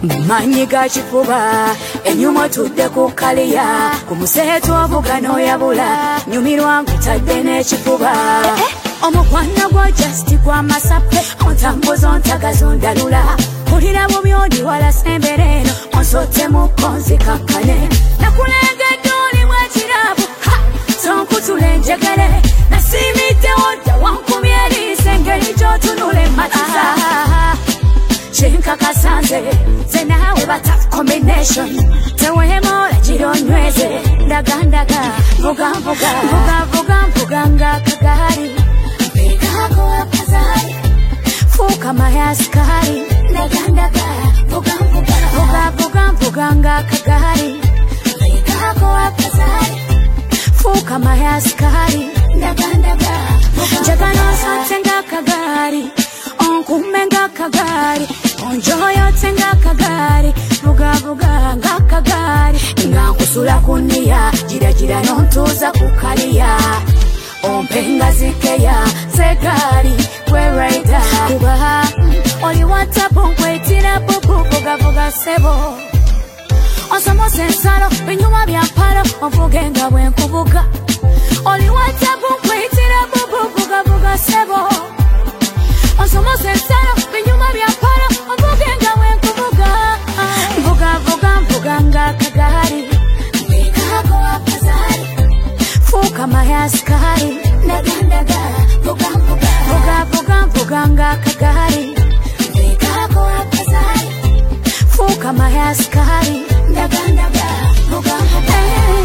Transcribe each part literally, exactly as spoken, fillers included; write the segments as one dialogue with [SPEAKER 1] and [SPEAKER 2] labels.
[SPEAKER 1] Manyiga chifuba enyuma tudde ku kaliya ku museeto obugano yabula nyumirwa ngutadde n'ekifuba omukwana gwa justi kwa masape ontambuza ontagaza ondalula kulira bubyondi wala sembereno onsote mukonzi kakkane nakulengedde oli bwekirabu sonkutule njegere nasimidde odda wankumye eriisa engeri gyotunule matiza Chinka kasanze zenawe bata combination tewemola jironyweze ndagandaga vuga vuga vuga vuga vuga nga kagari mbegako akazari fuka mayaskari ndagandaga vuga vuga vuga vuga vuga nga kagari mbegako akazari fuka mayaskari ndagandaga jagano sote nga kagari onkumenga kagari onjoyo tenga kagari vuga vuga nga kagari nga kusula kunia jira jira nontuza kukalia ompenga zikeya zegari kwe raida kubaha oli watapo kwetira pupu vuga vuga sebo osomo sensalo binyuma bya palo ovugenga bwenkubuga oli watapo kwetira pupu vuga vuga sebo Osomo sensalo binyuma bya pala ovugenga wenkuvuga vuga vuga vuga nga kagari mbegako akazari fuka mayaskari ndagandaga vuga vuga vuga vuga vuga nga kagari mbegako akazari fuka mayaskari ndagandaga vuga vuga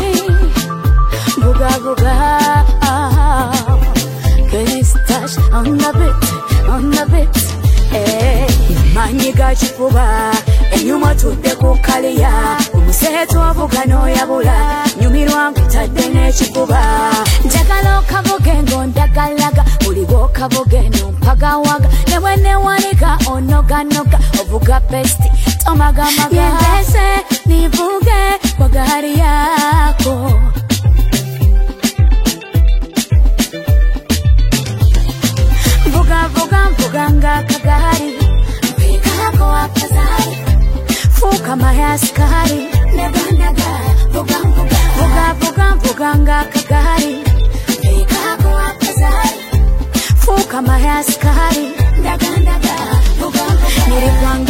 [SPEAKER 1] vuga vuga Genistash on the bit on the bit eh manyiga chifuba enyuma tudde ku kaliya umuseeto obugano yabula nyumirwa ngutadde n'ekifuba njagala okavugengo ndagalaga buligo kavugeno mpagawaga newe newanika onoganoga ovuga besti tomagamaga yendese nivuge kwa gari yako Vuga vuga vuga nga kagari mbegako akazari fuka mayaskari ndagandaga vuga vuga vuga vuga vuga nga kagari mbegako akazari fuka mayaskari ndagandaga vuga vuga